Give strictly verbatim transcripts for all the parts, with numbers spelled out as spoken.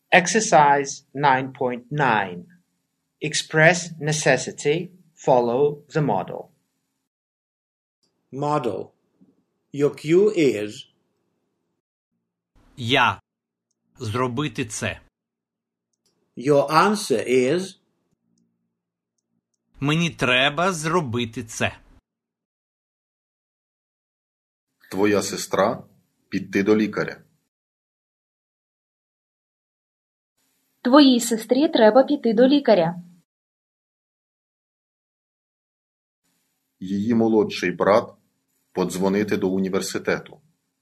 Exercise nine point nine. Express necessity. Follow the model. Model. Your cue is Я. Зробити це. Your answer is Мені треба зробити це. Твоя сестра піти до лікаря. Твоїй сестрі треба піти до лікаря. Її молодший брат подзвонити до університету.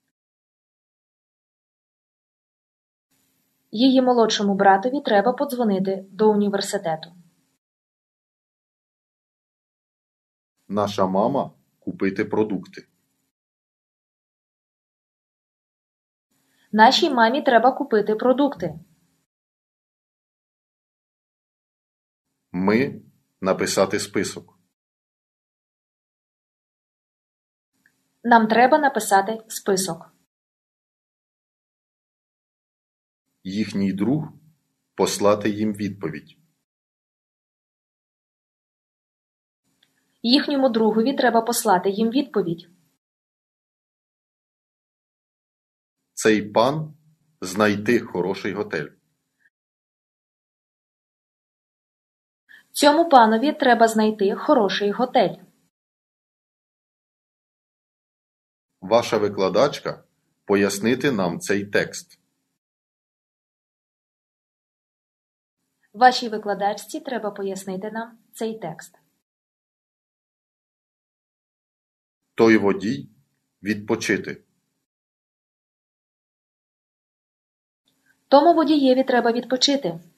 Її молодшому братові треба подзвонити до університету. Наша мама купити продукти. Нашій мамі треба купити продукти. Ми написати список. Нам треба написати список. Їхній друг послати їм відповідь. Їхньому другові треба послати їм відповідь. Цей пан знайти хороший готель. Цьому панові треба знайти хороший готель. Ваша викладачка пояснити нам цей текст. Вашій викладачці треба пояснити нам цей текст. Той водій відпочити. Тому водієві треба відпочити.